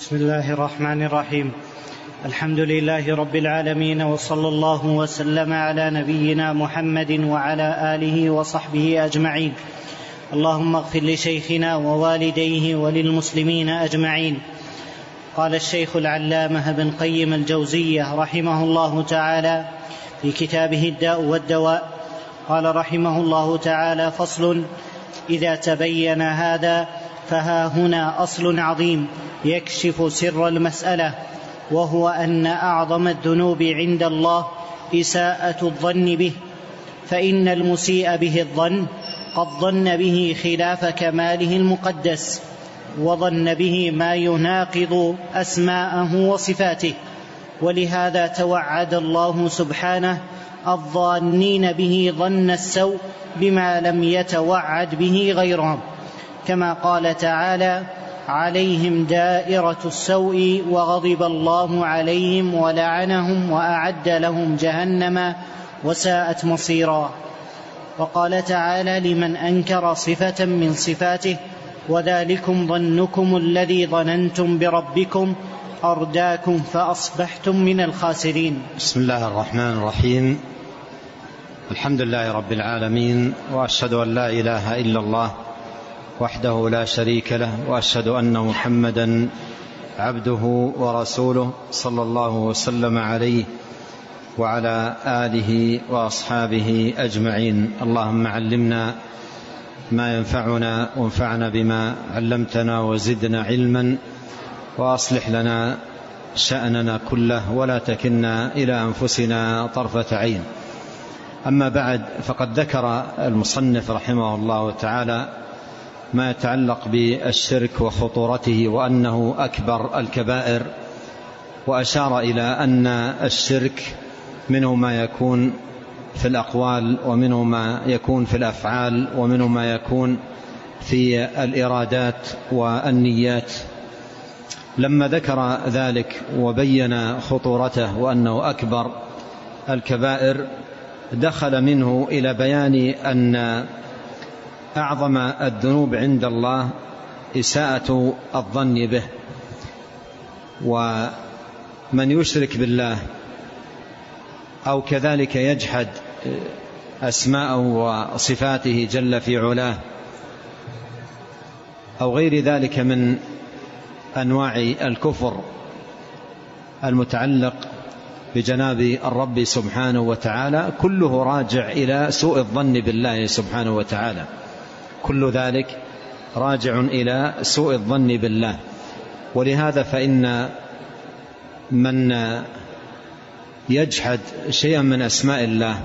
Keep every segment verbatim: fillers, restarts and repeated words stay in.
بسم الله الرحمن الرحيم. الحمد لله رب العالمين، وصلى الله وسلم على نبينا محمد وعلى آله وصحبه أجمعين. اللهم اغفر لشيخنا ووالديه وللمسلمين أجمعين. قال الشيخ العلامة ابن قيم الجوزية رحمه الله تعالى في كتابه الداء والدواء، قال رحمه الله تعالى: فصل: إذا تبين هذا فها هنا أصل عظيم يكشف سر المسألة، وهو أن أعظم الذنوب عند الله إساءة الظن به، فإن المسيء به الظن قد ظن به خلاف كماله المقدس، وظن به ما يناقض أسماءه وصفاته. ولهذا توعد الله سبحانه الظانين به ظن السوء بما لم يتوعد به غيرهم، كما قال تعالى: عليهم دائرة السوء وغضب الله عليهم ولعنهم وأعد لهم جهنم وساءت مصيرا. وقال تعالى لمن أنكر صفة من صفاته: وذلكم ظنكم الذي ظننتم بربكم أرداكم فأصبحتم من الخاسرين. بسم الله الرحمن الرحيم. الحمد لله رب العالمين، وأشهد أن لا إله إلا الله وحده لا شريك له، وأشهد أن محمدا عبده ورسوله، صلى الله وسلم عليه وعلى آله وأصحابه أجمعين. اللهم علمنا ما ينفعنا، وانفعنا بما علمتنا، وزدنا علما، وأصلح لنا شأننا كله، ولا تكلنا إلى أنفسنا طرفة عين. أما بعد، فقد ذكر المصنف رحمه الله تعالى ما يتعلق بالشرك وخطورته، وأنه أكبر الكبائر، وأشار إلى أن الشرك منه ما يكون في الأقوال، ومنه ما يكون في الأفعال، ومنه ما يكون في الإرادات والنيات. لما ذكر ذلك وبين خطورته وأنه أكبر الكبائر، دخل منه إلى بيان أن أعظم الذنوب عند الله إساءة الظن به. ومن يشرك بالله أو كذلك يجحد أسماءه وصفاته جل في علاه، أو غير ذلك من أنواع الكفر المتعلق بجناب الرب سبحانه وتعالى، كله راجع إلى سوء الظن بالله سبحانه وتعالى. كل ذلك راجع إلى سوء الظن بالله. ولهذا فإن من يجحد شيئا من أسماء الله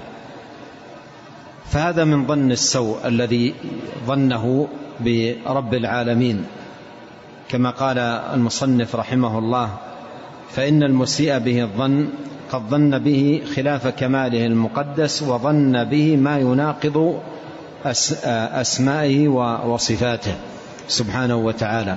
فهذا من ظن السوء الذي ظنه برب العالمين، كما قال المصنف رحمه الله: فإن المسيء به الظن قد ظن به خلاف كماله المقدس، وظن به ما يناقض أسمائه وصفاته سبحانه وتعالى.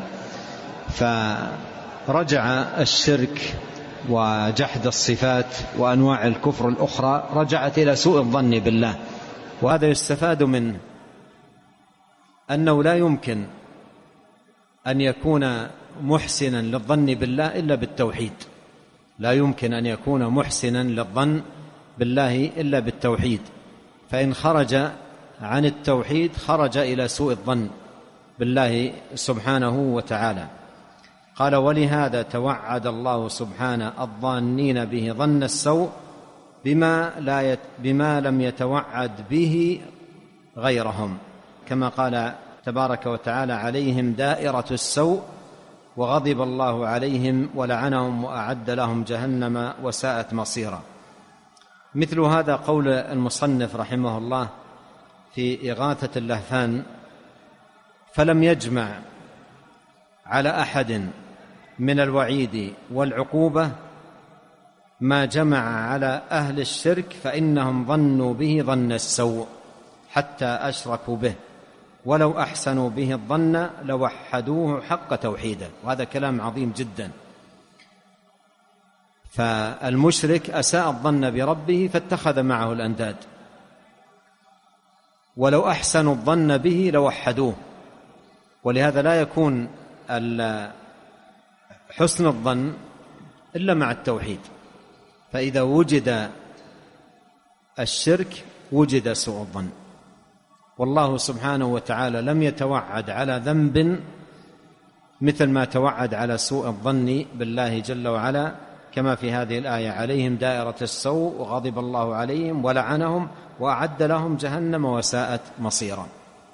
فرجع الشرك وجحد الصفات وأنواع الكفر الأخرى رجعت إلى سوء الظن بالله. وهذا يستفاد منه أنه لا يمكن أن يكون محسنا للظن بالله إلا بالتوحيد. لا يمكن أن يكون محسنا للظن بالله إلا بالتوحيد، فإن خرج عن التوحيد خرج إلى سوء الظن بالله سبحانه وتعالى. قال: ولهذا توعد الله سبحانه الظانين به ظن السوء بما, لا يت بما لم يتوعد به غيرهم، كما قال تبارك وتعالى: عليهم دائرة السوء وغضب الله عليهم ولعنهم وأعد لهم جهنم وساءت مصيرا. مثل هذا قول المصنف رحمه الله في إغاثة اللهفان: فلم يجمع على أحد من الوعيد والعقوبة ما جمع على أهل الشرك، فإنهم ظنوا به ظن السوء حتى أشركوا به، ولو أحسنوا به الظن لوحدوه حق توحيده. وهذا كلام عظيم جدا. فالمشرك أساء الظن بربه فاتخذ معه الأنداد، ولو أحسنوا الظن به لوحدوه. ولهذا لا يكون حسن الظن إلا مع التوحيد، فإذا وجد الشرك وجد سوء الظن. والله سبحانه وتعالى لم يتوعد على ذنب مثل ما توعد على سوء الظن بالله جل وعلا، كما في هذه الآية: عليهم دائرة السوء وغضب الله عليهم ولعنهم وأعد لهم جهنم وساءت مصيرا.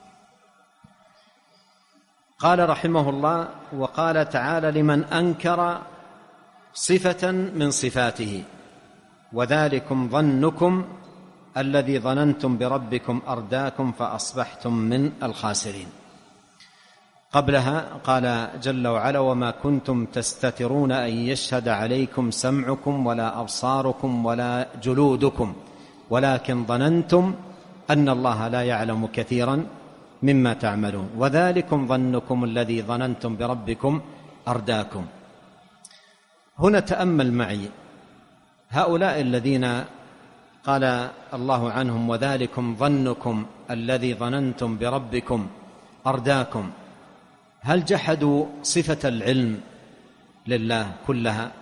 قال رحمه الله: وقال تعالى لمن أنكر صفة من صفاته: وذلكم ظنكم الذي ظننتم بربكم أرداكم فأصبحتم من الخاسرين. قبلها قال جل وعلا: وما كنتم تستترون أن يشهد عليكم سمعكم ولا أبصاركم ولا جلودكم ولكن ظننتم أن الله لا يعلم كثيرا مما تعملون. وذلكم ظنكم الذي ظننتم بربكم أرداكم. هنا تأمل معي هؤلاء الذين قال الله عنهم: وذلكم ظنكم الذي ظننتم بربكم أرداكم. هل جحدوا صفة العلم لله كلها؟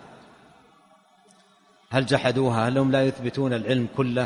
هل جحدوها؟ هل هم لا يثبتون العلم كله؟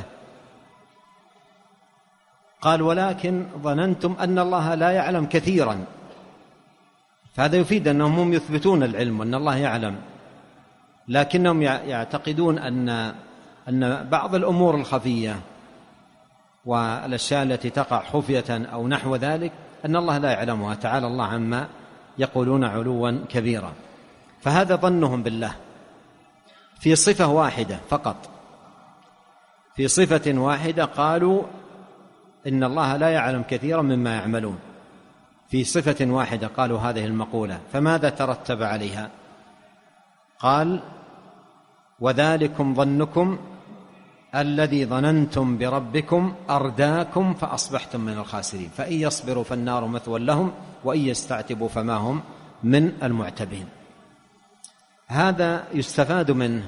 قال: ولكن ظننتم أن الله لا يعلم كثيرا، فهذا يفيد أنهم هم يثبتون العلم وأن الله يعلم، لكنهم يعتقدون أن أن بعض الأمور الخفية والأشياء التي تقع خفية أو نحو ذلك أن الله لا يعلمها، تعالى الله عما يقولون علوا كبيرا. فهذا ظنهم بالله في صفة واحدة فقط، في صفة واحدة قالوا إن الله لا يعلم كثيرا مما يعملون، في صفة واحدة قالوا هذه المقولة. فماذا ترتب عليها؟ قال: وذلكم ظنكم الذي ظننتم بربكم أرداكم فأصبحتم من الخاسرين، فإن يصبروا فالنار مثوى لهم وإن يستعتبوا فما هم من المعتبين. هذا يستفاد منه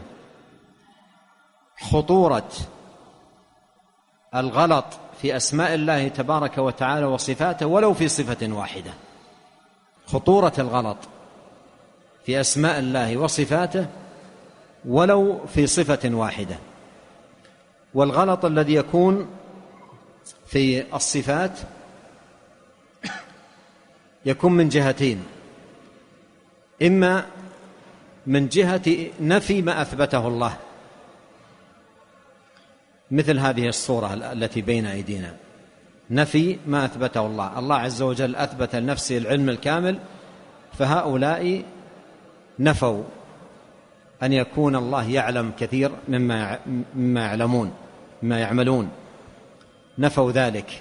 خطورة الغلط في أسماء الله تبارك وتعالى وصفاته ولو في صفة واحدة، خطورة الغلط في أسماء الله وصفاته ولو في صفة واحدة. والغلط الذي يكون في الصفات يكون من جهتين: إما من جهة نفي ما أثبته الله، مثل هذه الصورة التي بين أيدينا، نفي ما أثبته الله. الله عز وجل أثبت لنفسه العلم الكامل، فهؤلاء نفوا أن يكون الله يعلم كثير مما مما يعلمون مما يعملون، نفوا ذلك.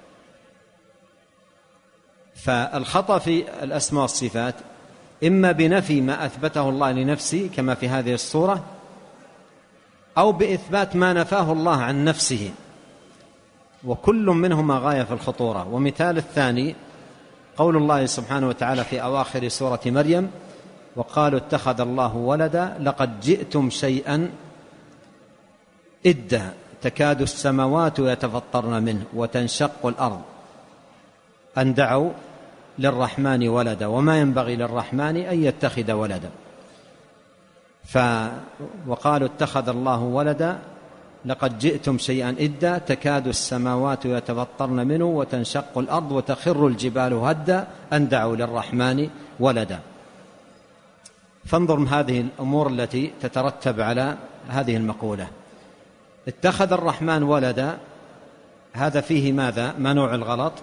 فالخطأ في الأسماء والصفات إما بنفي ما أثبته الله لنفسه كما في هذه الصورة، أو بإثبات ما نفاه الله عن نفسه، وكل منهما غاية في الخطورة. ومثال الثاني قول الله سبحانه وتعالى في أواخر سورة مريم: وقالوا اتخذ الله ولدا لقد جئتم شيئا إدا تكاد السماوات يتفطرن منه وتنشق الأرض أن دعوا للرحمن ولدا وما ينبغي للرحمن أن يتخذ ولدا. ف وقالوا اتخذ الله ولدا لقد جئتم شيئا إدا تكاد السماوات يتفطرن منه وتنشق الأرض وتخر الجبال هدا أن دعوا للرحمن ولدا. فانظر من هذه الأمور التي تترتب على هذه المقولة: اتخذ الرحمن ولدا، هذا فيه ماذا؟ ما نوع الغلط؟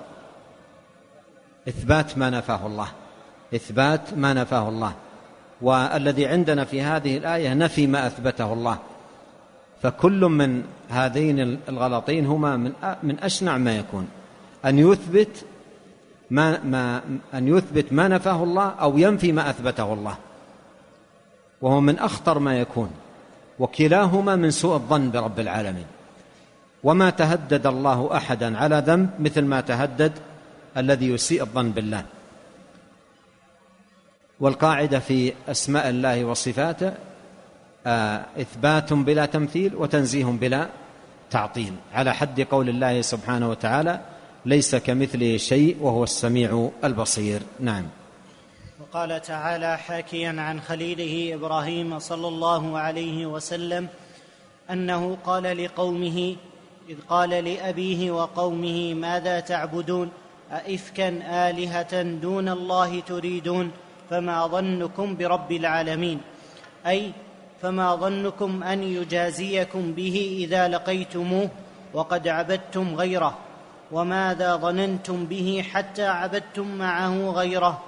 إثبات ما نفاه الله، إثبات ما نفاه الله. والذي عندنا في هذه الآية نفي ما أثبته الله. فكل من هذين الغلطين هما من من أشنع ما يكون، أن يثبت ما ما أن يثبت ما نفاه الله أو ينفي ما أثبته الله، وهو من أخطر ما يكون، وكلاهما من سوء الظن برب العالمين. وما تهدد الله أحدا على ذنب مثل ما تهدد الذي يسيء الظن بالله. والقاعدة في أسماء الله وصفاته إثبات بلا تمثيل وتنزيه بلا تعطيل، على حد قول الله سبحانه وتعالى: ليس كمثله شيء وهو السميع البصير. نعم. وقال تعالى حاكيا عن خليله إبراهيم صلى الله عليه وسلم أنه قال لقومه إذ قال لأبيه وقومه ماذا تعبدون أئفكا آلهة دون الله تريدون فما ظنكم برب العالمين، أي فما ظنكم أن يجازيكم به إذا لقيتموه وقد عبدتم غيره، وماذا ظننتم به حتى عبدتم معه غيره،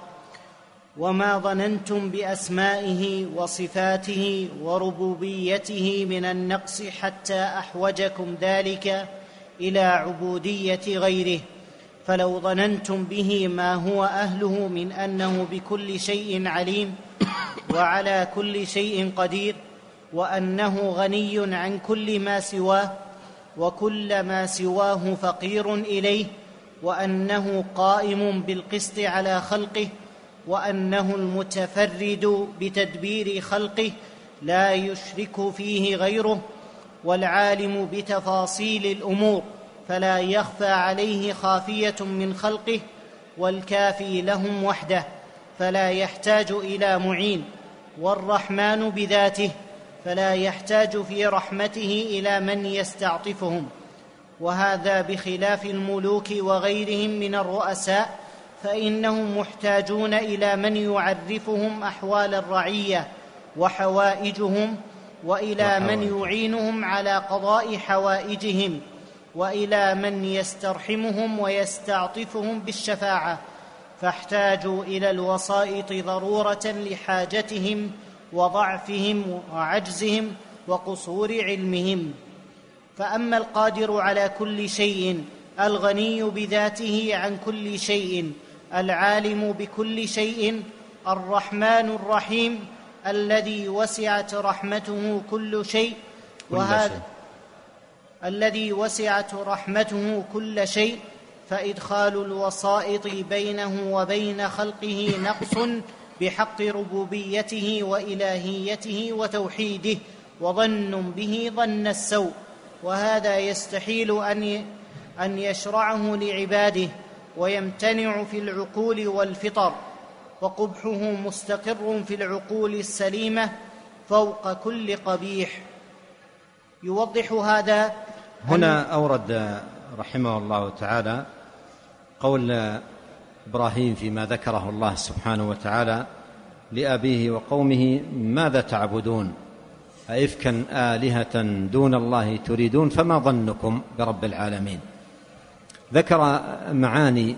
وما ظننتم بأسمائه وصفاته وربوبيته من النقص حتى أحوجكم ذلك إلى عبودية غيره، فلو ظننتم به ما هو أهله من أنه بكل شيء عليم وعلى كل شيء قدير، وأنه غني عن كل ما سواه وكل ما سواه فقير إليه، وأنه قائم بالقسط على خلقه، وأنه المتفرد بتدبير خلقه لا يشرك فيه غيره، والعالم بتفاصيل الأمور فلا يخفى عليه خافية من خلقه، والكافي لهم وحده فلا يحتاج إلى معين، والرحمن بذاته فلا يحتاج في رحمته إلى من يستعطفهم، وهذا بخلاف الملوك وغيرهم من الرؤساء، فإنهم محتاجون إلى من يعرفهم أحوال الرعية وحوائجهم، وإلى من يعينهم على قضاء حوائجهم، وإلى من يسترحمهم ويستعطفهم بالشفاعة، فاحتاجوا إلى الوسائط ضرورة لحاجتهم وضعفهم وعجزهم وقصور علمهم. فأما القادر على كل شيء الغني بذاته عن كل شيء العالم بكل شيء الرحمن الرحيم الذي وسعت رحمته كل شيء، وهذا الذي وسعت رحمته كل شيء، فإدخال الوسائط بينه وبين خلقه نقص بحق ربوبيته وإلهيته وتوحيده، وظن به ظن السوء، وهذا يستحيل أن أن يشرعه لعباده، ويمتنع في العقول والفطر، وقبحه مستقر في العقول السليمة فوق كل قبيح. يوضح هذا هنا أورد رحمه الله تعالى قول إبراهيم فيما ذكره الله سبحانه وتعالى لأبيه وقومه ماذا تعبدون أئفكا آلهة دون الله تريدون فما ظنكم برب العالمين. ذكر معاني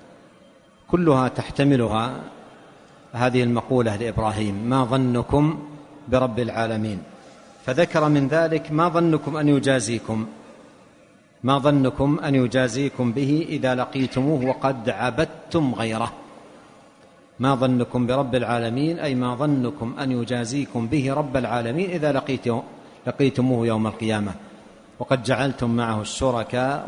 كلها تحتملها هذه المقولة لإبراهيم، ما ظنكم برب العالمين، فذكر من ذلك ما ظنكم أن يجازيكم ما ظنكم أن يجازيكم به إذا لقيتموه وقد عبدتم غيره. ما ظنكم برب العالمين أي ما ظنكم أن يجازيكم به رب العالمين إذا لقيتموه يوم القيامة وقد جعلتم معه الشركاء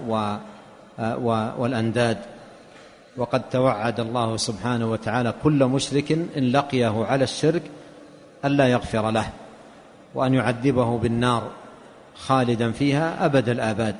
والأنداد. وقد توعد الله سبحانه وتعالى كل مشرك إن لقيه على الشرك ألا يغفر له، وأن يعذبه بالنار خالدا فيها أبد الآباد.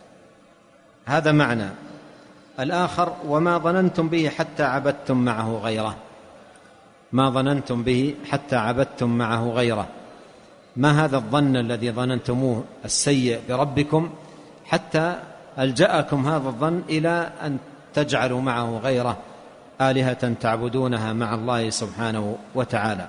هذا معنى. الآخر وما ظننتم به حتى عبدتم معه غيره. ما ظننتم به حتى عبدتم معه غيره، ما هذا الظن الذي ظننتموه السيء بربكم حتى ألجأكم هذا الظن إلى أن تجعلوا معه غيره آلهة تعبدونها مع الله سبحانه وتعالى.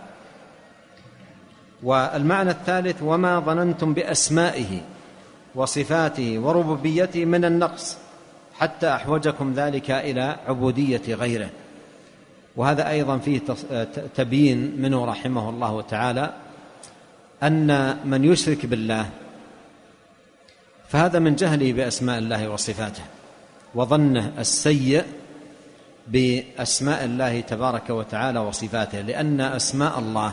والمعنى الثالث وما ظننتم بأسمائه وصفاته وربوبيته من النقص حتى أحوجكم ذلك إلى عبودية غيره. وهذا أيضا فيه تبيين منه رحمه الله تعالى أن من يشرك بالله فهذا من جهله بأسماء الله وصفاته وظنه السيء بأسماء الله تبارك وتعالى وصفاته، لأن أسماء الله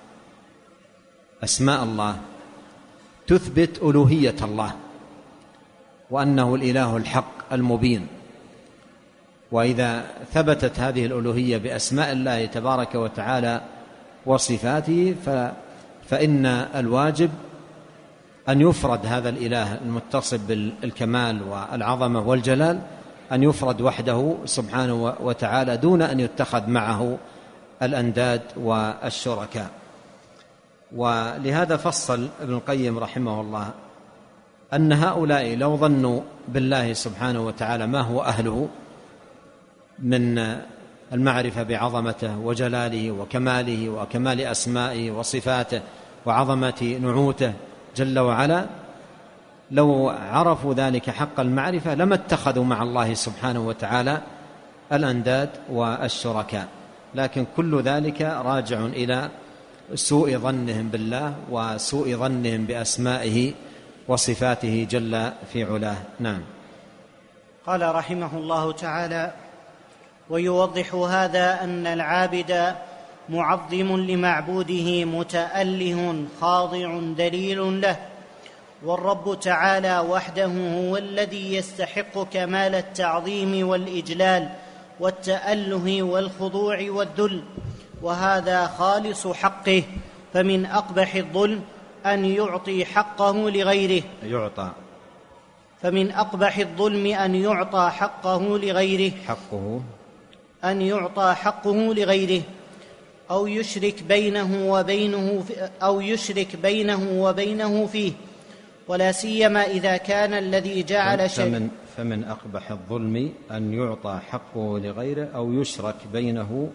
أسماء الله تثبت ألوهية الله وأنه الإله الحق المبين. وإذا ثبتت هذه الألوهية بأسماء الله تبارك وتعالى وصفاته فإن الواجب أن يفرد هذا الإله المتصف بالكمال والعظمة والجلال، أن يفرد وحده سبحانه وتعالى دون أن يتخذ معه الأنداد والشركاء. ولهذا فصل ابن القيم رحمه الله أن هؤلاء لو ظنوا بالله سبحانه وتعالى ما هو أهله من المعرفة بعظمته وجلاله وكماله وكمال أسمائه وصفاته وعظمة نعوته جل وعلا، لو عرفوا ذلك حق المعرفة لما اتخذوا مع الله سبحانه وتعالى الأنداد والشركاء. لكن كل ذلك راجع إلى سوء ظنهم بالله وسوء ظنهم بأسمائه وصفاته جل في علاه. نعم. قال رحمه الله تعالى: ويوضح هذا أن العابد معظم لمعبوده متأله خاضع دليل له، والرب تعالى وحده هو الذي يستحق كمال التعظيم والإجلال والتأله والخضوع والذل، وهذا خالص حقه. فمن أقبح الظلم أن يعطي حقه لغيره يعطى فمن أقبح الظلم أن يعطى حقه لغيره حقه أن يعطى حقه لغيره أو يشرك بينه وبينه أو يشرك بينه وبينه فيه، ولا سيما إذا كان الذي جعل شيء فمن, فمن أقبح الظلم أن يعطى حقه لغيره أو يشرك بينه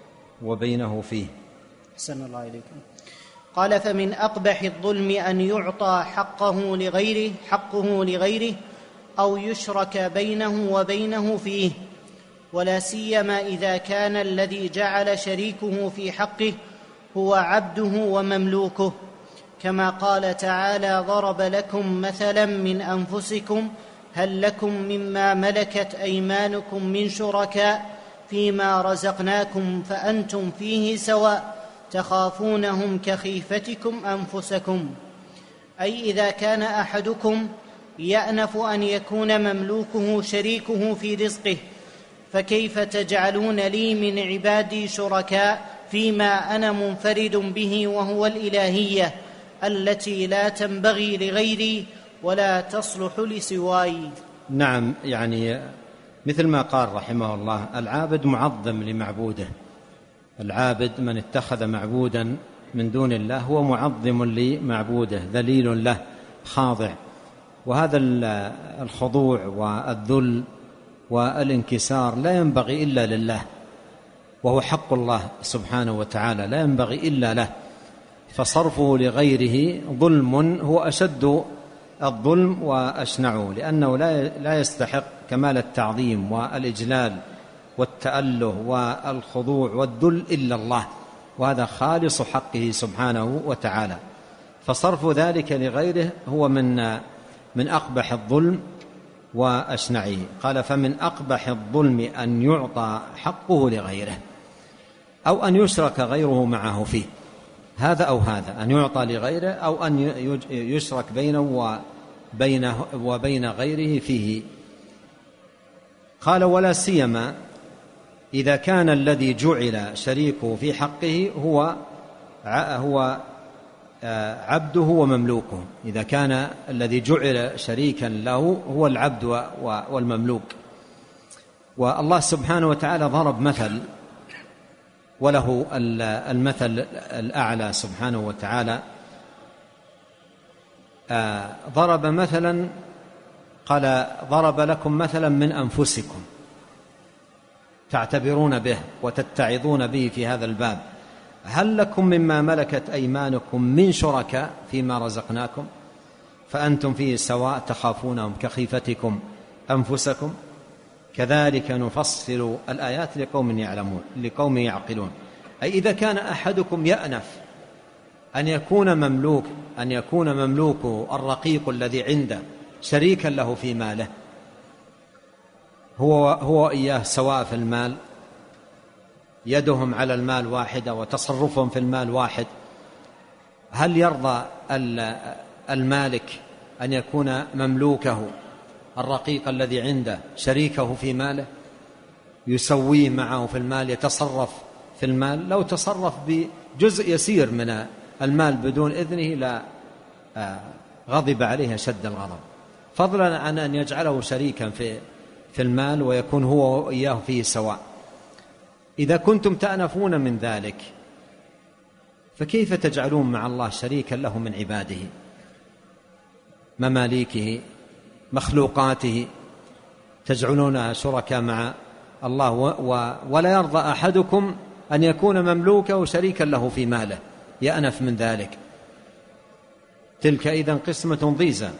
وبينه فيه. أحسن الله إليكم. قال: فمن أقبح الظلم أن يعطى حقه لغيره حقه لغيره أو يشرك بينه وبينه فيه، ولا سيما إذا كان الذي جعل شريكه في حقه هو عبده ومملوكه، كما قال تعالى: ضرب لكم مثلا من أنفسكم هل لكم مما ملكت أيمانكم من شركاء فيما رزقناكم فأنتم فيه سواء تخافونهم كخيفتكم أنفسكم. أي إذا كان أحدكم يأنف أن يكون مملوكه شريكه في رزقه، فكيف تجعلون لي من عبادي شركاء فيما أنا منفرد به، وهو الإلهية التي لا تنبغي لغيري ولا تصلح لسواي. نعم، يعني مثل ما قال رحمه الله: العابد معظم لمعبوده. العابد من اتخذ معبودا من دون الله هو معظم لمعبوده ذليل له خاضع. وهذا الخضوع والذل والانكسار لا ينبغي إلا لله، وهو حق الله سبحانه وتعالى لا ينبغي إلا له، فصرفه لغيره ظلم هو أشد الظلم وأشنعه، لأنه لا يستحق كمال التعظيم والإجلال والتأله والخضوع والذل إلا الله، وهذا خالص حقه سبحانه وتعالى. فصرف ذلك لغيره هو من من أقبح الظلم وأشنعه. قال: فمن أقبح الظلم أن يعطى حقه لغيره أو أن يشرك غيره معه فيه. هذا أو هذا، أن يعطى لغيره أو أن يشرك بينه وبينه وبين غيره فيه. قال: ولا سيما إذا كان الذي جعل شريكه في حقه هو هو عبده ومملوكه. إذا كان الذي جعل شريكا له هو العبد والمملوك. والله سبحانه وتعالى ضرب مثل، وله المثل الأعلى سبحانه وتعالى. ضرب مثلا، قال: ضرب لكم مثلا من أنفسكم تعتبرون به وتتعظون به في هذا الباب، هل لكم مما ملكت أيمانكم من شركاء فيما رزقناكم فأنتم فيه سواء تخافونهم كخيفتكم أنفسكم. كذلك نفصل الآيات لقوم يعلمون لقوم يعقلون. أي إذا كان أحدكم يأنف أن يكون مملوك أن يكون مملوكه الرقيق الذي عنده شريكا له في ماله، هو هو إياه سواء في المال، يدهم على المال واحدة وتصرفهم في المال واحد، هل يرضى المالك أن يكون مملوكه الرقيق الذي عنده شريكه في ماله، يسويه معه في المال، يتصرف في المال؟ لو تصرف بجزء يسير من المال بدون إذنه لا غضب عليه شد الغضب، فضلا عن أن يجعله شريكا في في المال ويكون هو وإياه فيه سواء. إذا كنتم تأنفون من ذلك فكيف تجعلون مع الله شريكا له من عباده، مماليكه، مخلوقاته، تجعلون شركاء مع الله، ولا يرضى أحدكم أن يكون مملوكه شريكا له في ماله، يأنف من ذلك. تلك إذن قسمة ضيزى.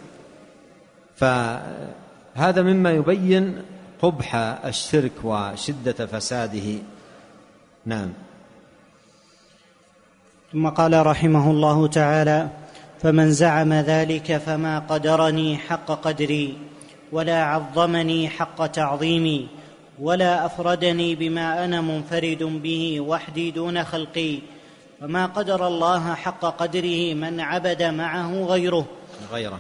فهذا مما يبين قبح الشرك وشدة فساده. نعم. ثم قال رحمه الله تعالى: فمن زعم ذلك فما قدرني حق قدري، ولا عظمني حق تعظيمي، ولا أفردني بما أنا منفرد به وحدي دون خلقي. فما قدر الله حق قدره من عبد معه غيره غيره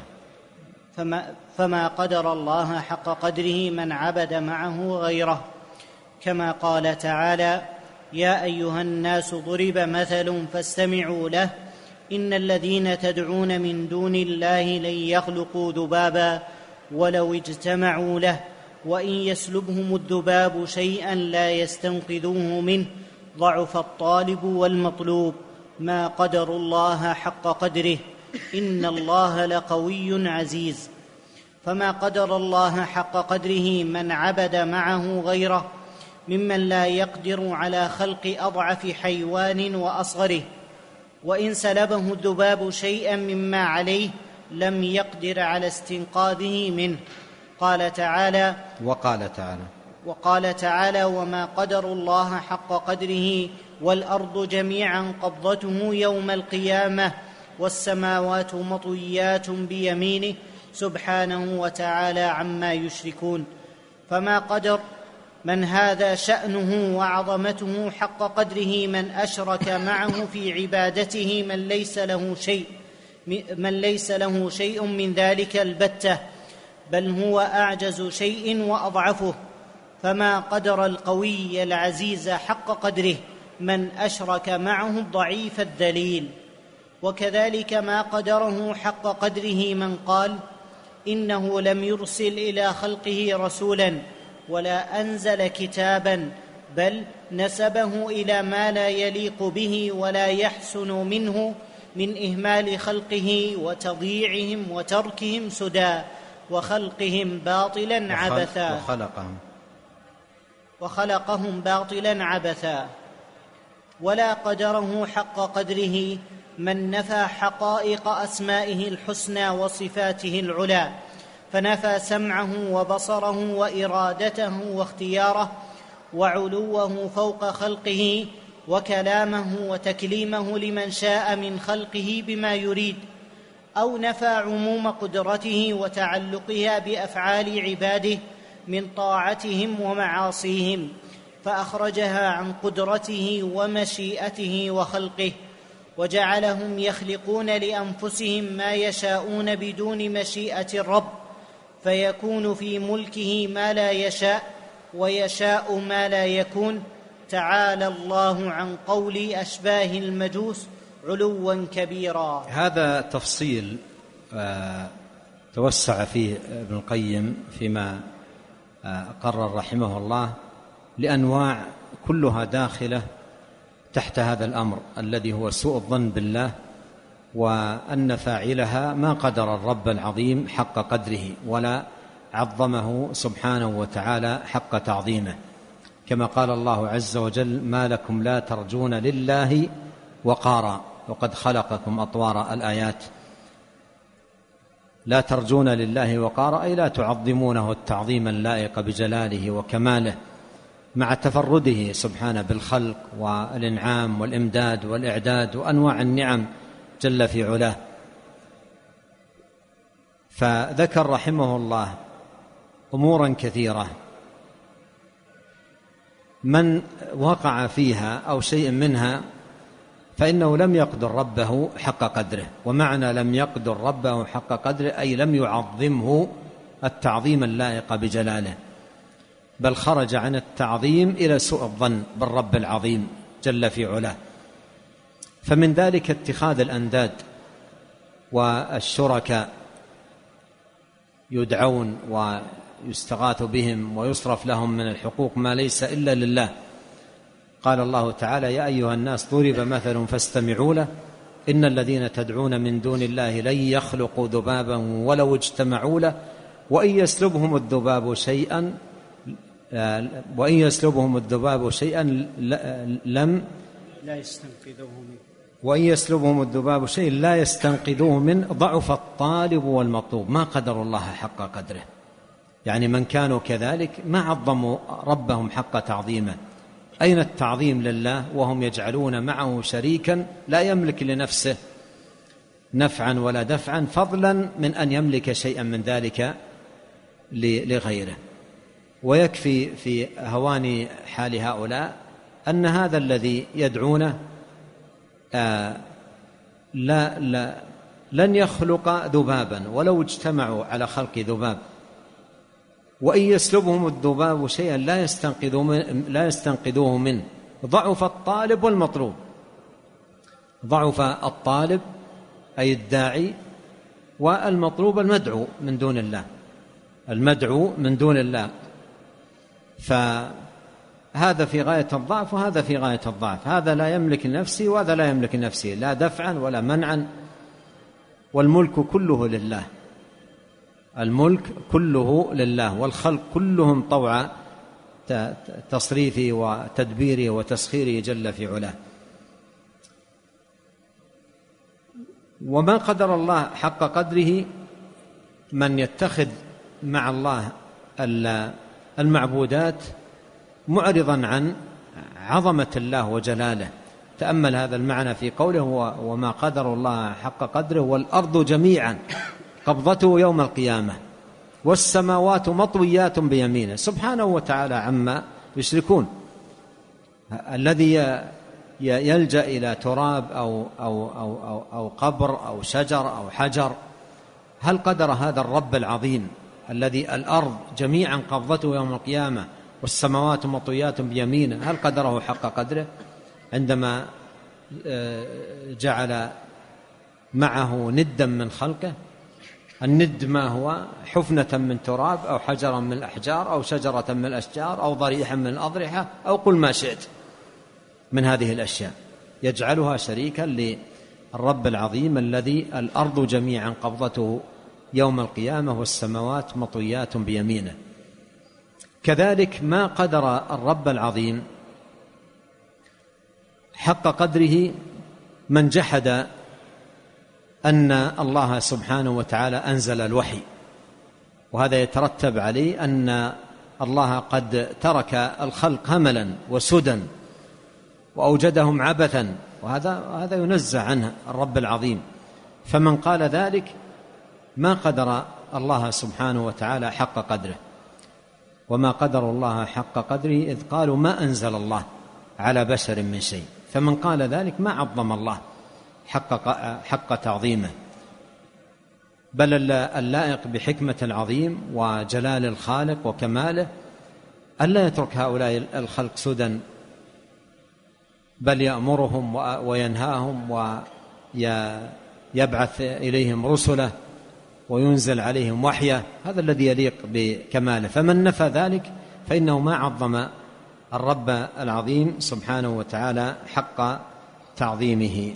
فما, فما قدر الله حق قدره من عبد معه غيره، كما قال تعالى: يا أيها الناس ضرب مثل فاستمعوا له إن الذين تدعون من دون الله لن يخلقوا ذبابا ولو اجتمعوا له وإن يسلبهم الذباب شيئا لا يستنقذوه منه ضعف الطالب والمطلوب. ما قدروا الله حق قدره إن الله لقوي عزيز. فما قدر الله حق قدره من عبد معه غيره ممن لا يقدر على خلق أضعف حيوان وأصغره، وإن سلبه الذباب شيئا مما عليه لم يقدر على استنقاذه منه. قال تعالى وقال تعالى وقال تعالى: وما قدروا الله حق قدره والأرض جميعا قبضته يوم القيامة والسماوات مطويات بيمينه سبحانه وتعالى عما يشركون. فما قدر من هذا شأنه وعظمته حق قدره من أشرك معه في عبادته من ليس له شيء من ليس له شيء من ذلك البتة، بل هو أعجز شيء وأضعفه. فما قدر القوي العزيز حق قدره من أشرك معه الضعيف الذليل. وكذلك ما قدره حق قدره من قال إنه لم يرسل إلى خلقه رسولا ولا أنزل كتابا، بل نسبه إلى ما لا يليق به ولا يحسن منه من إهمال خلقه وتضييعهم وتركهم سدى وخلقهم باطلا عبثا وخلقهم وخلقهم باطلا عبثا. ولا قدره حق قدره من نفى حقائق أسمائه الحسنى وصفاته العلى، فنفى سمعه وبصره وإرادته واختياره وعلوه فوق خلقه وكلامه وتكليمه لمن شاء من خلقه بما يريد، أو نفى عموم قدرته وتعلقها بأفعال عباده من طاعتهم ومعاصيهم، فأخرجها عن قدرته ومشيئته وخلقه، وجعلهم يخلقون لأنفسهم ما يشاءون بدون مشيئة الرب، فيكون في ملكه ما لا يشاء ويشاء ما لا يكون. تعالى الله عن قول أشباه المجوس علوا كبيرا. هذا تفصيل توسع فيه ابن القيم فيما قرر رحمه الله لأنواع كلها داخلة تحت هذا الأمر الذي هو سوء الظن بالله، وأن فاعلها ما قدر الرب العظيم حق قدره ولا عظمه سبحانه وتعالى حق تعظيمه، كما قال الله عز وجل: ما لكم لا ترجون لله وقارا وقد خلقكم أطوارا. الآيات: لا ترجون لله وقارا أي لا تعظمونه التعظيم اللائق بجلاله وكماله، مع تفرده سبحانه بالخلق والإنعام والإمداد والإعداد وأنواع النعم جل في علاه. فذكر رحمه الله أمورا كثيرة من وقع فيها أو شيء منها فإنه لم يقدر ربه حق قدره. ومعنى لم يقدر ربه حق قدره أي لم يعظمه التعظيم اللائق بجلاله، بل خرج عن التعظيم إلى سوء الظن بالرب العظيم جل في علاه. فمن ذلك اتخاذ الأنداد والشركاء يدعون ويستغاث بهم ويصرف لهم من الحقوق ما ليس إلا لله، قال الله تعالى: يا أيها الناس ضرب مثل فاستمعوا له إن الذين تدعون من دون الله لن يخلقوا ذبابا ولو اجتمعوا له وإن يسلبهم الذباب شيئا وإن يسلبهم الذباب شيئا لم لا يستنقذوه منه وإن يسلبهم الذباب شيئا لا يستنقذوه منه ضعف الطالب والمطلوب. ما قدر الله حق قدره، يعني من كانوا كذلك ما عظموا ربهم حق تعظيمه. أين التعظيم لله وهم يجعلون معه شريكا لا يملك لنفسه نفعا ولا دفعا، فضلا من أن يملك شيئا من ذلك لغيره. ويكفي في هوان حال هؤلاء أن هذا الذي يدعونه آه لا لا لن يخلق ذبابا ولو اجتمعوا على خلق ذباب، وإن يسلبهم الذباب شيئا لا يستنقذوه من لا يستنقذوه منه ضعف الطالب والمطلوب. ضعف الطالب أي الداعي، والمطلوب المدعو من دون الله، المدعو من دون الله. فهذا في غاية الضعف وهذا في غاية الضعف، هذا لا يملك نفسه وهذا لا يملك نفسه، لا دفعا ولا منعا، والملك كله لله، الملك كله لله، والخلق كلهم طوع تصريفه وتدبيره وتسخيره جل في علاه. وما قدر الله حق قدره من يتخذ مع الله المعبودات معرضا عن عظمة الله وجلاله. تأمل هذا المعنى في قوله: وما قدر الله حق قدره والأرض جميعا قبضته يوم القيامة والسماوات مطويات بيمينه. سبحانه وتعالى عما يشركون. الذي يلجأ إلى تراب أو, أو, أو, أو, أو قبر أو شجر أو حجر، هل قدر هذا الرب العظيم الذي الأرض جميعا قبضته يوم القيامة والسماوات مطويات بيمينه، هل قدره حق قدره عندما جعل معه ندا من خلقه؟ الند ما هو؟ حفنة من تراب أو حجرا من الأحجار أو شجرة من الأشجار أو ضريحا من الأضرحة أو قل ما شئت من هذه الأشياء، يجعلها شريكا للرب العظيم الذي الأرض جميعا قبضته يوم القيامة والسماوات مطويات بيمينه. كذلك ما قدر الرب العظيم حق قدره من جحد أن الله سبحانه وتعالى أنزل الوحي، وهذا يترتب عليه أن الله قد ترك الخلق هملا وسدى وأوجدهم عبثا، وهذا هذا ينزع عنه الرب العظيم. فمن قال ذلك ما قدر الله سبحانه وتعالى حق قدره. وما قدر الله حق قدره إذ قالوا ما أنزل الله على بشر من شيء. فمن قال ذلك ما عظم الله حق, حق تعظيمه، بل اللائق بحكمة العظيم وجلال الخالق وكماله ألا يترك هؤلاء الخلق سدى، بل يأمرهم وينهاهم ويبعث إليهم رسله وينزل عليهم وحيه. هذا الذي يليق بكماله. فمن نفى ذلك فإنه ما عظم الرب العظيم سبحانه وتعالى حق تعظيمه.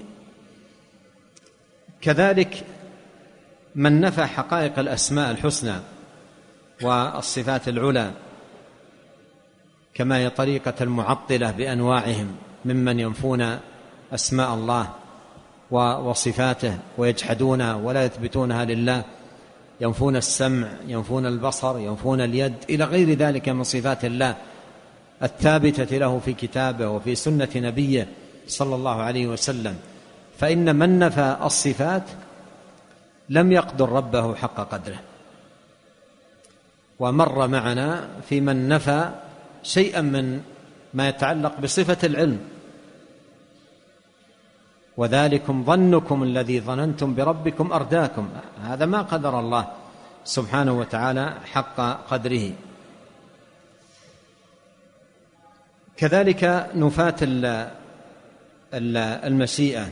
كذلك من نفى حقائق الأسماء الحسنى والصفات العلى، كما هي طريقة المعطلة بأنواعهم ممن ينفون أسماء الله وصفاته ويجحدونها ولا يثبتونها لله، ينفون السمع، ينفون البصر، ينفون اليد، إلى غير ذلك من صفات الله الثابتة له في كتابه وفي سنة نبيه صلى الله عليه وسلم. فإن من نفى الصفات لم يقدر ربه حق قدره. ومر معنا في من نفى شيئا من ما يتعلق بصفة العلم: وذلكم ظنكم الذي ظننتم بربكم أرداكم. هذا ما قدر الله سبحانه وتعالى حق قدره. كذلك نفاة المشيئة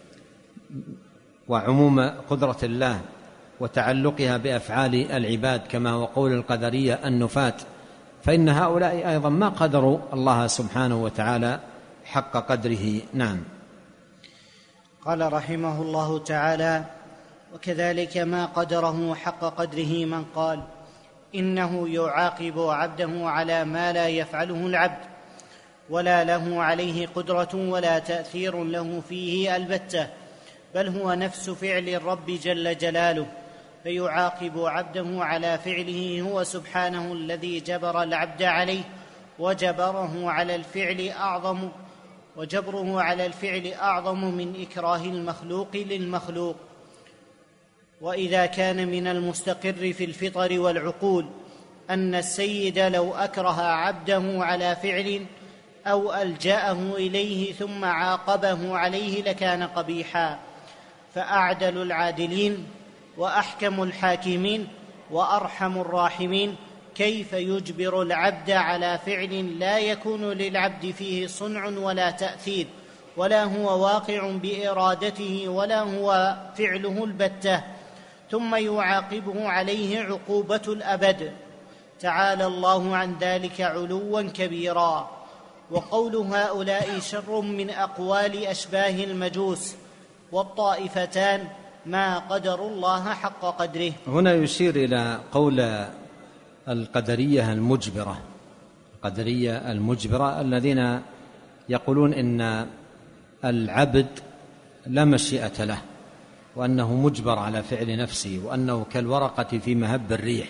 وعموم قدرة الله وتعلقها بأفعال العباد، كما هو قول القدرية النفاة، فإن هؤلاء أيضا ما قدروا الله سبحانه وتعالى حق قدره. نعم. قال رحمه الله تعالى: وكذلك ما قدره حق قدره من قال إنه يعاقب عبده على ما لا يفعله العبد ولا له عليه قدرة ولا تأثير له فيه البتة، بل هو نفس فعل الرب جل جلاله، فيعاقب عبده على فعله هو سبحانه الذي جبر العبد عليه، وجبره على الفعل أعظم وجبره على الفعل أعظم من إكراه المخلوق للمخلوق. وإذا كان من المستقر في الفطر والعقول أن السيد لو أكره عبده على فعل أو ألجأه إليه ثم عاقبه عليه لكان قبيحا، فأعدل العادلين وأحكم الحاكمين وأرحم الراحمين كيف يجبر العبد على فعل لا يكون للعبد فيه صنع ولا تأثير، ولا هو واقع بإرادته ولا هو فعله البتة، ثم يعاقبه عليه عقوبة الأبد. تعالى الله عن ذلك علوا كبيرا. وقول هؤلاء شر من أقوال أشباه المجوس، والطائفتان ما قدروا الله حق قدره. هنا يشير إلى قول القدرية المجبرة القدرية المجبرة الذين يقولون إن العبد لا مشيئة له، وأنه مجبر على فعل نفسه، وأنه كالورقة في مهب الريح.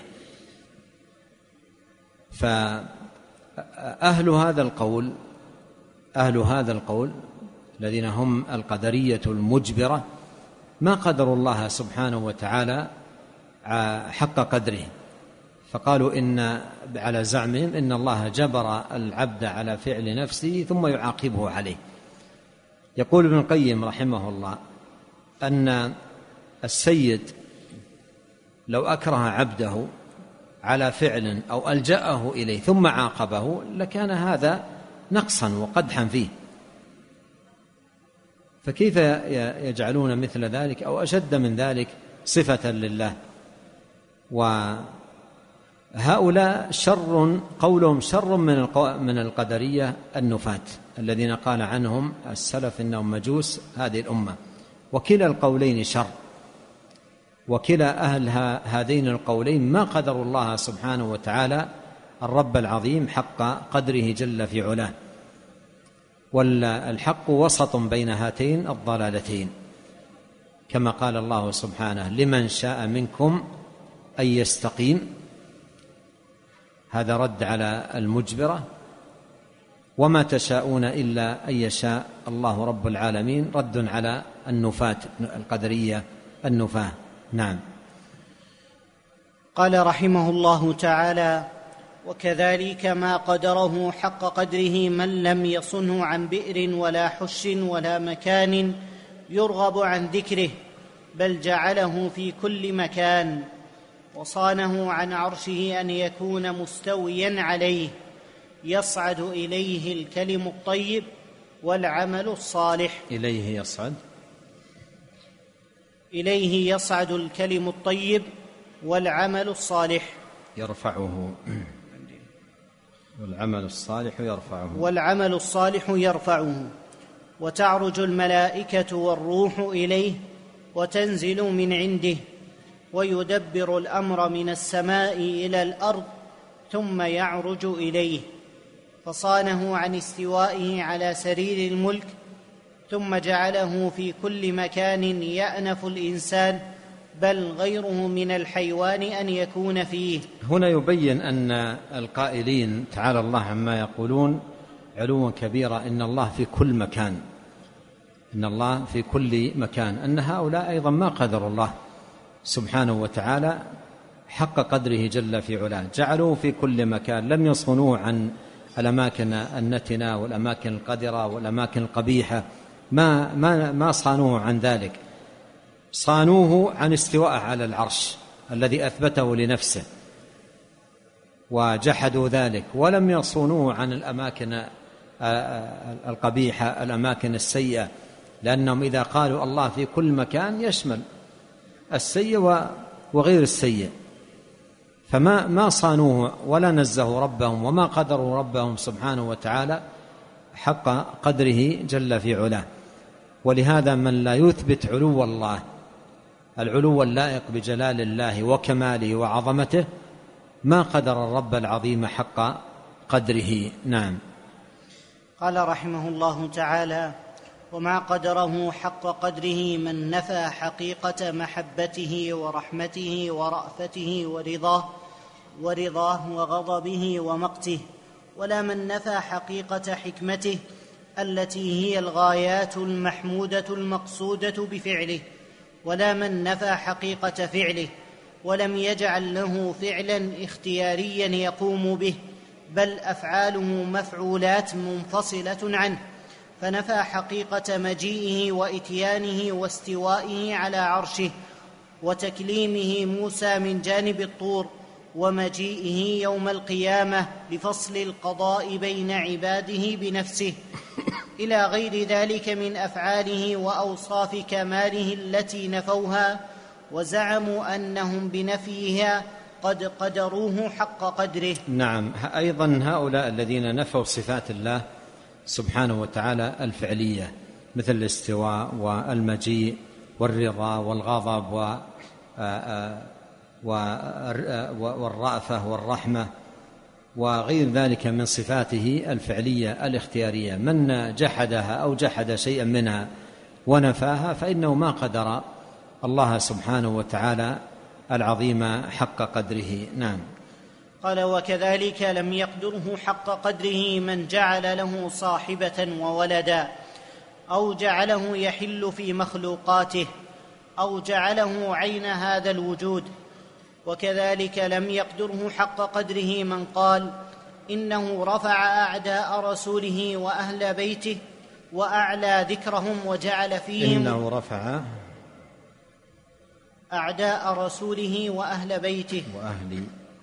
فأهل هذا القول أهل هذا القول الذين هم القدرية المجبرة ما قدروا الله سبحانه وتعالى حق قدره، فقالوا إن على زعمهم إن الله جبر العبد على فعل نفسه ثم يعاقبه عليه. يقول ابن القيم رحمه الله أن السيد لو أكره عبده على فعل أو ألجأه إليه ثم عاقبه لكان هذا نقصا وقدحا فيه، فكيف يجعلون مثل ذلك أو أشد من ذلك صفة لله؟ وهؤلاء شر، قولهم شر من القدرية النفاة الذين قال عنهم السلف إنهم مجوس هذه الأمة. وكلا القولين شر، وكلا أهل هذين القولين ما قدروا الله سبحانه وتعالى الرب العظيم حق قدره جل في علاه. والحق وسط بين هاتين الضلالتين، كما قال الله سبحانه: لمن شاء منكم أن يستقيم، هذا رد على المجبرة، وما تشاءون إلا أن يشاء الله رب العالمين، رد على النفاة القدرية النفاة. نعم. قال رحمه الله تعالى: وكذلك ما قدره حق قدره من لم يصنه عن بئر ولا حش ولا مكان يرغب عن ذكره، بل جعله في كل مكان، وصانه عن عرشه أن يكون مستويا عليه، يصعد إليه الكلم الطيب والعمل الصالح. إليه يصعد إليه يصعد الكلم الطيب والعمل الصالح يرفعه والعمل الصالح يرفعه والعمل الصالح يرفعه وتعرج الملائكة والروح إليه وتنزل من عنده، ويدبر الأمر من السماء إلى الأرض ثم يعرج إليه، فصانه عن استوائه على سرير الملك، ثم جعله في كل مكان يأنف الإنسان بل غيره من الحيوان أن يكون فيه. هنا يبين أن القائلين تعالى الله عما يقولون علوا كبيرا إن الله في كل مكان إن الله في كل مكان أن هؤلاء أيضا ما قدروا الله سبحانه وتعالى حق قدره جل في علاه، جعلوه في كل مكان، لم يصونوه عن الأماكن النتنة والأماكن القذرة والأماكن القبيحة، ما, ما, ما صانوه عن ذلك، صانوه عن استواءه على العرش الذي أثبته لنفسه، وجحدوا ذلك، ولم يصونوه عن الأماكن القبيحة الأماكن السيئة، لأنهم إذا قالوا الله في كل مكان يشمل السيء وغير السيء، فما ما صانوه ولا نزهوا ربهم وما قدروا ربهم سبحانه وتعالى حق قدره جل في علاه. ولهذا من لا يثبت علو الله، العلو اللائق بجلال الله وكماله وعظمته، ما قدر الرب العظيم حق قدره. نعم. قال رحمه الله تعالى: وما قدره حق قدره من نفى حقيقة محبته ورحمته ورأفته ورضاه ورضاه وغضبه ومقته، ولا من نفى حقيقة حكمته التي هي الغايات المحمودة المقصودة بفعله، ولا من نفى حقيقة فعله ولم يجعل له فعلا اختياريا يقوم به، بل أفعاله مفعولات منفصلة عنه، فنفى حقيقة مجيئه وإتيانه واستوائه على عرشه وتكليمه موسى من جانب الطور ومجيئه يوم القيامة لفصل القضاء بين عباده بنفسه، إلى غير ذلك من أفعاله وأوصاف كماله التي نفوها وزعموا أنهم بنفيها قد قدروه حق قدره. نعم. أيضا هؤلاء الذين نفوا صفات الله سبحانه وتعالى الفعلية، مثل الاستواء والمجيء والرضا والغضب والرأفة والرحمة وغير ذلك من صفاته الفعلية الاختيارية، من جحدها أو جحد شيئا منها ونفاها فإنه ما قدر الله سبحانه وتعالى العظيم حق قدره. نعم. قال: وكذلك لم يقدره حق قدره من جعل له صاحبة وولدا، أو جعله يحل في مخلوقاته، أو جعله عين هذا الوجود. وكذلك لم يقدره حق قدره من قال إنه رفع أعداء رسوله وأهل بيته وأعلى ذكرهم وجعل فيهم إنه رفع أعداء رسوله وأهل بيته وأهل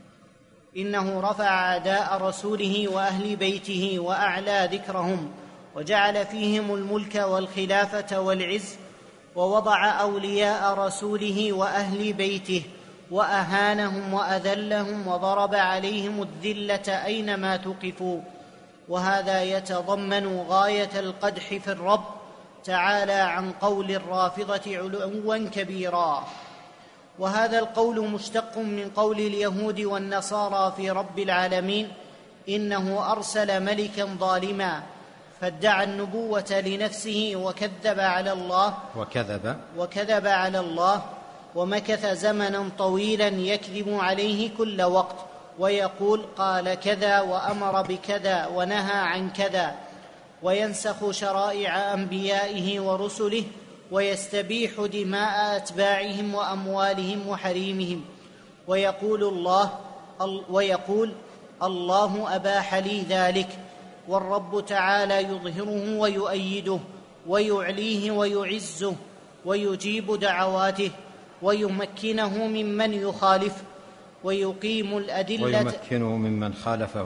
إنه رفع أعداء رسوله وأهل بيته وأعلى ذكرهم وجعل فيهم الملك والخلافة والعز، ووضع أولياء رسوله وأهل بيته وأهانهم وأذلهم وضرب عليهم الذلة أينما تقفوا. وهذا يتضمن غاية القدح في الرب تعالى عن قول الرافضة علوا كبيرا. وهذا القول مشتق من قول اليهود والنصارى في رب العالمين إنه أرسل ملكا ظالما فادعى النبوة لنفسه وكذب على الله وكذب وكذب على الله ومكث زمنا طويلا يكذب عليه كل وقت ويقول قال كذا وأمر بكذا ونهى عن كذا، وينسخ شرائع أنبيائه ورسله ويستبيح دماء أتباعهم وأموالهم وحريمهم، ويقول الله ويقول الله أباح لي ذلك، والرب تعالى يظهره ويؤيده ويعليه ويعزه ويجيب دعواته ويمكنه ممن يخالفه ويقيم الأدلة ويمكنه ممن خالفه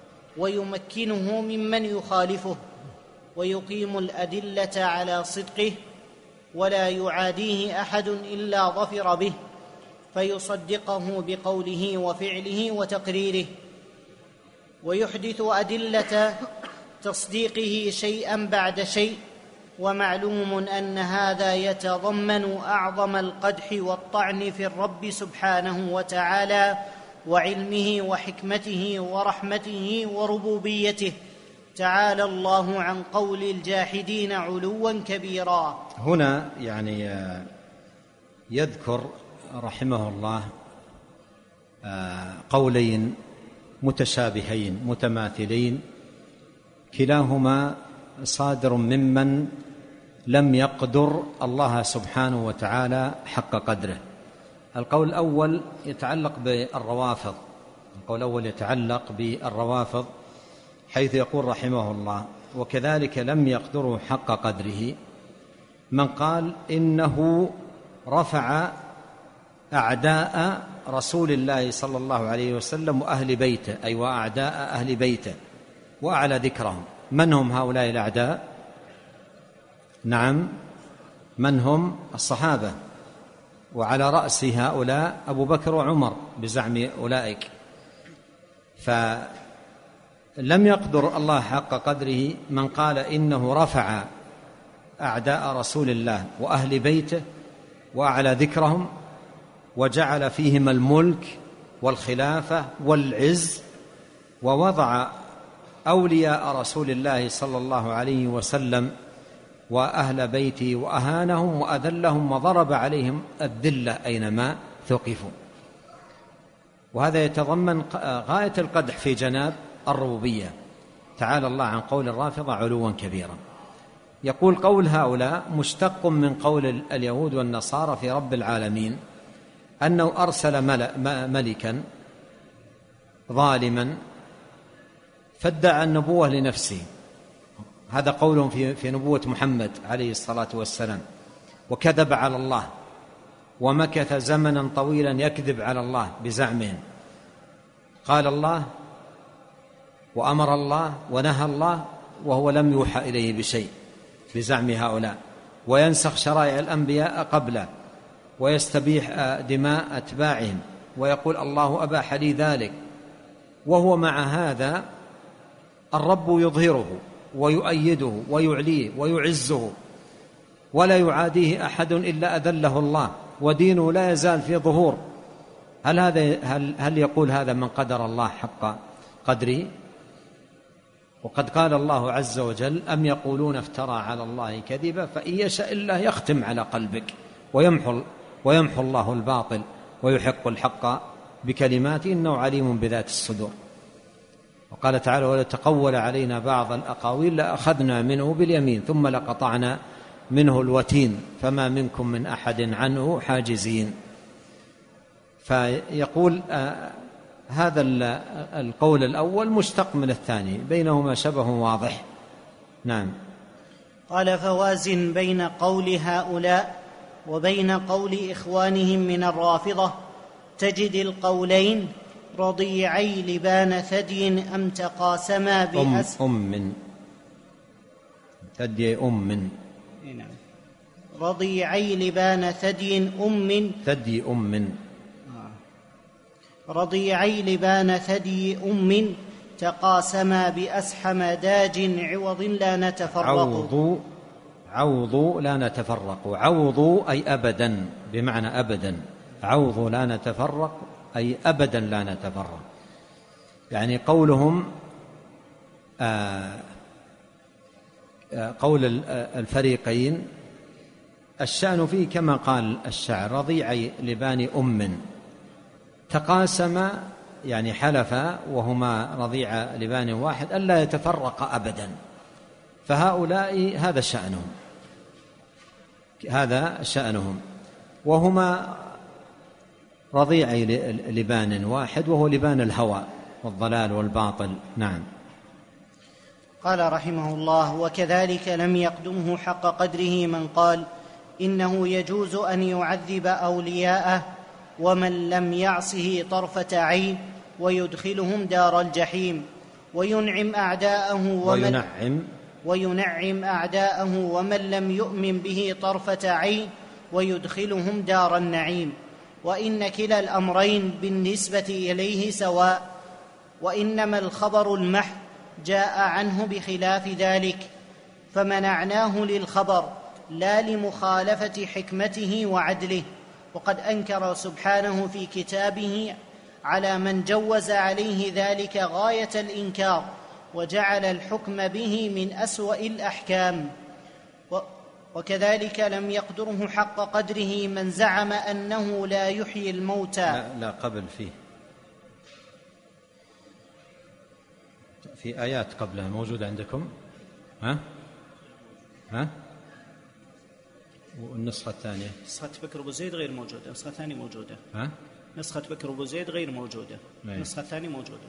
ويمكنه ممن يخالفه ويقيم الأدلة على صدقه، ولا يعاديه أحد إلا ظفر به فيصدقه بقوله وفعله وتقريره، ويحدث أدلة تصديقه شيئا بعد شيء. ومعلوم أن هذا يتضمن أعظم القدح والطعن في الرب سبحانه وتعالى وعلمه وحكمته ورحمته وربوبيته، تعالى الله عن قول الجاحدين علوا كبيرا. هنا يعني يذكر رحمه الله قولين متشابهين متماثلين، كلاهما صادر ممن لم يقدر الله سبحانه وتعالى حق قدره. القول الأول يتعلق بالروافض القول الأول يتعلق بالروافض حيث يقول رحمه الله: وكذلك لم يقدروا حق قدره من قال إنه رفع أعداء رسول الله صلى الله عليه وسلم وأهل بيته، أي وأعداء أهل بيته وأعلى ذكرهم. من هم هؤلاء الأعداء؟ نعم، من هم؟ الصحابة، وعلى رأس هؤلاء أبو بكر وعمر بزعم أولئك. لم يقدر الله حق قدره من قال إنه رفع أعداء رسول الله وأهل بيته وأعلى ذكرهم وجعل فيهم الملك والخلافة والعز، ووضع أولياء رسول الله صلى الله عليه وسلم وأهل بيته وأهانهم وأذلهم وضرب عليهم الذلة أينما ثقفوا. وهذا يتضمن غاية القدح في جناب الربوبية. تعالى الله عن قول الرافضة علوا كبيرا. يقول قول هؤلاء مشتق من قول اليهود والنصارى في رب العالمين أنه أرسل ملكا ظالما فادعى النبوة لنفسه، هذا قولهم في, في نبوة محمد عليه الصلاة والسلام، وكذب على الله ومكث زمنا طويلا يكذب على الله بزعمهم. قال الله وأمر الله ونهى الله وهو لم يوحى إليه بشيء بزعم هؤلاء، وينسخ شرائع الأنبياء قبله ويستبيح دماء أتباعهم ويقول الله أباح لي ذلك. وهو مع هذا الرب يظهره ويؤيده ويعليه ويعزه ولا يعاديه أحد إلا أذله الله، ودينه لا يزال في ظهور. هل, هذا هل, هل يقول هذا من قدر الله حق قدره؟ وقد قال الله عز وجل أم يقولون افترى على الله كذبا فإن يشاء الله يختم على قلبك ويمحو, ويمحو الله الباطل ويحق الحق بكلماته إنه عليم بذات الصدور. وقال تعالى ولو تقول علينا بعض الأقاويل لأخذنا منه باليمين ثم لقطعنا منه الوتين فما منكم من أحد عنه حاجزين. فيقول آه هذا القول الأول مشتق من الثاني، بينهما شبه واضح. نعم. قال فوازن بين قول هؤلاء وبين قول إخوانهم من الرافضة تجد القولين رضيعي لبان ثدي أم تقاسما بأس أم أم ثدي أم رضيعي لبان ثدي أم ثدي أم رضيعي لبان ثدي أم تقاسما بأسحم داج عوض لا نتفرق. عوض عوض لا نتفرق، عوض أي أبدا بمعنى أبدا، عوض لا نتفرق أي أبدا لا نتفرق. يعني قولهم آه قول الفريقين الشأن فيه كما قال الشاعر رضيعي لبان أم تقاسم يعني حلفا وهما رضيع لبان واحد ألا يتفرق أبدا. فهؤلاء هذا شأنهم هذا شأنهم وهما رضيعي لبان واحد وهو لبان الهوى والضلال والباطل. نعم. قال رحمه الله وكذلك لم يقدمه حق قدره من قال إنه يجوز أن يعذب أولياءه ومن لم يعصه طرفة عين ويدخلهم دار الجحيم وينعم أعداءه ومن وينعم وينعم أعداءه ومن لم يؤمن به طرفة عين ويدخلهم دار النعيم. وإن كلا الأمرين بالنسبة إليه سواء، وإنما الخبر المحض جاء عنه بخلاف ذلك فمنعناه للخبر لا لمخالفة حكمته وعدله. وقد أنكر سبحانه في كتابه على من جوز عليه ذلك غاية الإنكار وجعل الحكم به من أسوأ الأحكام. وكذلك لم يقدره حق قدره من زعم أنه لا يحيي الموتى. لا, لا قبل فيه في آيات قبلها موجودة عندكم ها ها والنسخة الثانية نسخة بكر أبو زيد غير موجودة، نسخة ثانية موجودة. ها نسخة بكر أبو زيد غير موجودة، النسخة الثانية موجودة.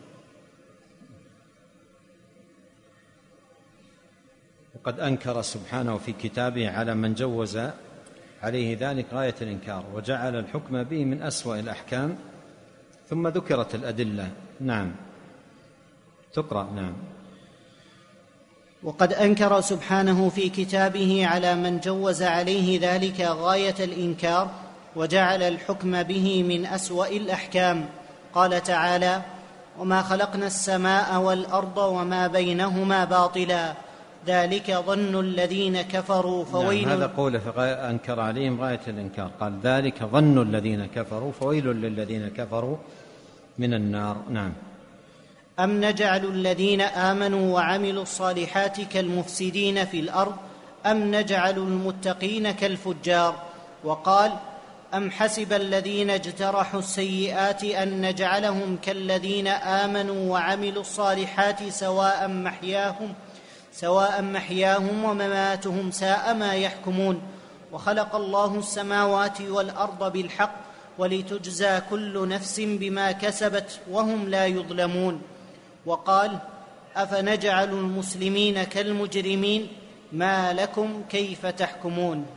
وقد أنكر سبحانه في كتابه على من جوز عليه ذلك غاية الإنكار وجعل الحكم به من أسوأ الأحكام ثم ذكرت الأدلة. نعم تقرأ. نعم. وقد أنكر سبحانه في كتابه على من جوز عليه ذلك غاية الإنكار وجعل الحكم به من أسوأ الأحكام. قال تعالى وما خلقنا السماء والأرض وما بينهما باطلا ذلك ظن الذين كفروا فويل. نعم هذا قوله فأنكر عليهم غاية الإنكار، قال ذلك ظن الذين كفروا فويل للذين كفروا من النار. نعم. أم نجعل الذين آمنوا وعملوا الصالحات كالمفسدين في الأرض أم نجعل المتقين كالفجار. وقال أم حسب الذين اجترحوا السيئات أن نجعلهم كالذين آمنوا وعملوا الصالحات سواء محياهم سواء محياهم ومماتهم ساء ما يحكمون. وخلق الله السماوات والأرض بالحق ولتجزى كل نفس بما كسبت وهم لا يظلمون. وقال أفنجعل المسلمين كالمجرمين ما لكم كيف تحكمون.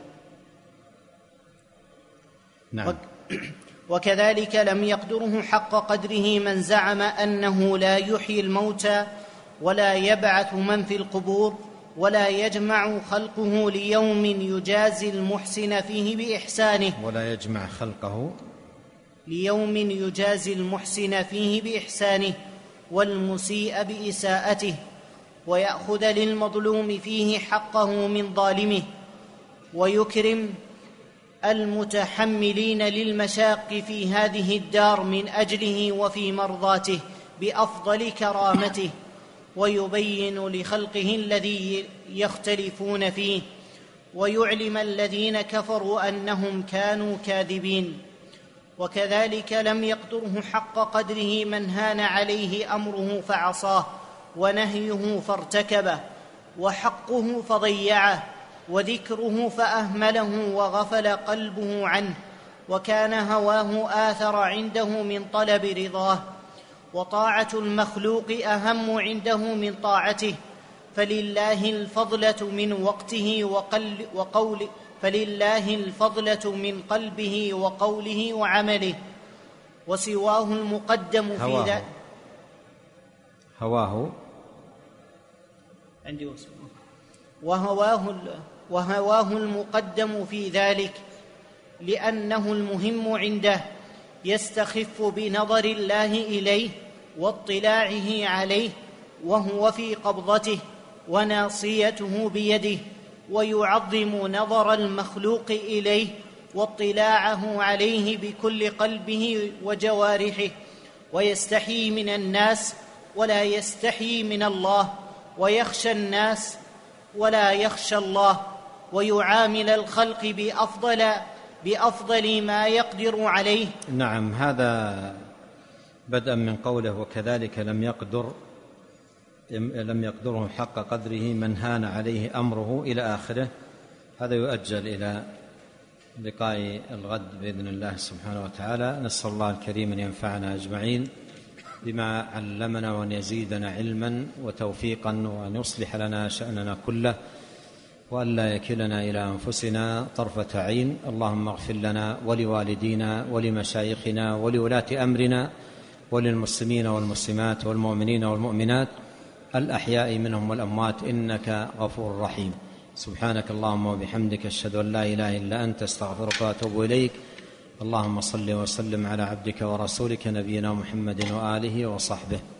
نعم. وكذلك لم يقدره حق قدره من زعم أنه لا يحيي الموتى ولا يبعث من في القبور ولا يجمع خلقه ليوم يجازي المحسن فيه بإحسانه ولا يجمع خلقه ليوم يجازي المحسن فيه بإحسانه والمسيء بإساءته ويأخذ للمظلوم فيه حقه من ظالمه ويكرم المتحملين للمشاق في هذه الدار من أجله وفي مرضاته بأفضل كرامته ويبين لخلقه الذي يختلفون فيه ويعلم الذين كفروا أنهم كانوا كاذبين. وكذلك لم يقدره حق قدره من هان عليه أمره فعصاه ونهيه فارتكبه وحقه فضيعه وذكره فأهمله وغفل قلبه عنه وكان هواه آثر عنده من طلب رضاه. وطاعة المخلوق أهم عنده من طاعته فلله الفضلة من وقته وقل وقوله فلله الفضلة من قلبه وقوله وعمله وسواه المقدم في هواه ذلك هواه عندي وهواه وهواه المقدم في ذلك لأنه المهم عنده يستخف بنظر الله إليه واطلاعه عليه وهو في قبضته وناصيته بيده ويعظم نظر المخلوق إليه واطلاعه عليه بكل قلبه وجوارحه ويستحي من الناس ولا يستحي من الله ويخشى الناس ولا يخشى الله ويعامل الخلق بأفضل بأفضل ما يقدر عليه. نعم هذا بدءا من قوله وكذلك لم يقدر لم يقدره حق قدره من هان عليه أمره إلى آخره. هذا يؤجل إلى لقاء الغد بإذن الله سبحانه وتعالى. نسأل الله الكريم أن ينفعنا أجمعين بما علمنا وأن يزيدنا علما وتوفيقا وأن يصلح لنا شأننا كله وأن لا يكلنا إلى أنفسنا طرفة عين. اللهم اغفر لنا ولوالدينا ولمشايخنا ولولاة أمرنا وللمسلمين والمسلمات والمؤمنين والمؤمنات الأحياء منهم والأموات إنك غفور رحيم. سبحانك اللهم وبحمدك أشهد أن لا إله إلا أنت استغفرك وأتوب إليك. اللهم صل وسلم على عبدك ورسولك نبينا محمد وآله وصحبه.